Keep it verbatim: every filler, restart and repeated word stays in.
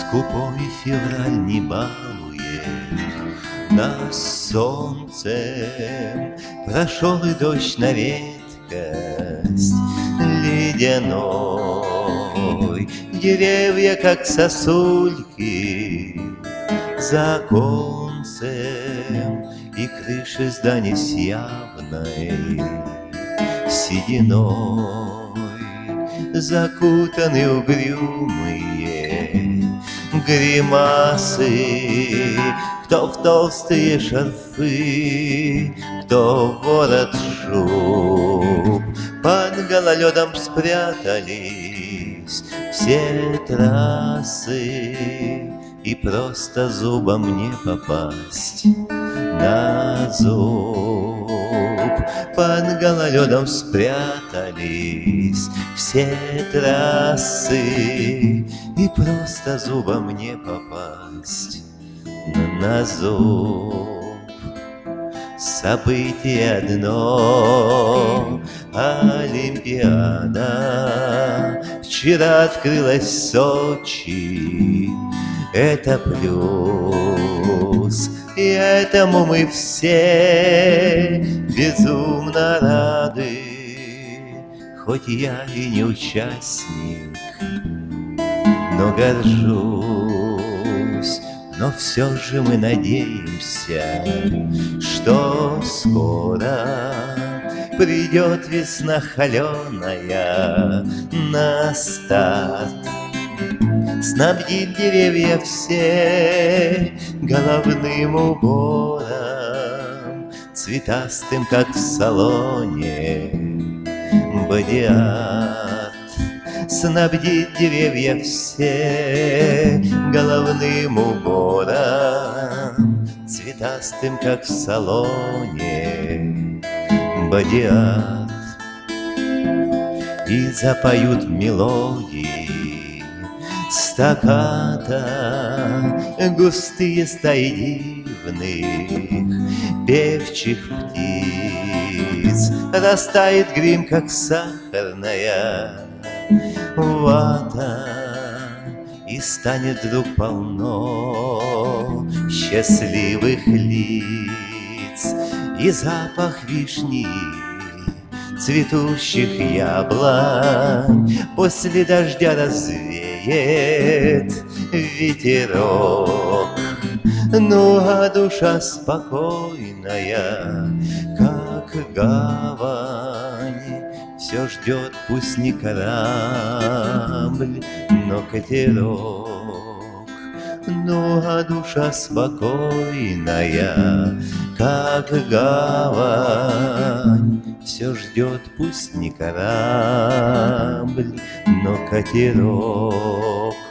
Скупой февраль не балует нас солнцем, прошел и дождь на редкость ледяной. Деревья, как сосульки, за оконцем, и крыши зданий с явной сединой закутаны угрюмые гримасы, кто в толстые шарфы, кто в ворот шуб. Под гололедом спрятались все трассы, и просто зубом не попасть на зуб. Под гололедом спрятались все трассы, и просто зубом не попасть на зуб. Событие одно — Олимпиада. Вчера открылась в Сочи, это плюс, и этому мы все безумно рады. Хоть я и не участник, но горжусь. Но все же мы надеемся, что скоро придет весна холеная на старт, снабдит деревья все головным убором, цветастым, как в салоне бодиарт. Снабдит деревья все головным убором, цветастым, как в салоне бодиарт. И запоют мелодии стаккато густые стаи дивных певчих птиц. Растает грим, как сахарная вата, и станет вдруг полно счастливых лиц. И запах вишни, цветущих яблонь после дождя развеет ветерок. Ну а душа спокойная, как гавань, все ждет, пусть не корабль, но катерок. Ну а душа спокойная, как гавань, все ждет, пусть не корабль, но катерок.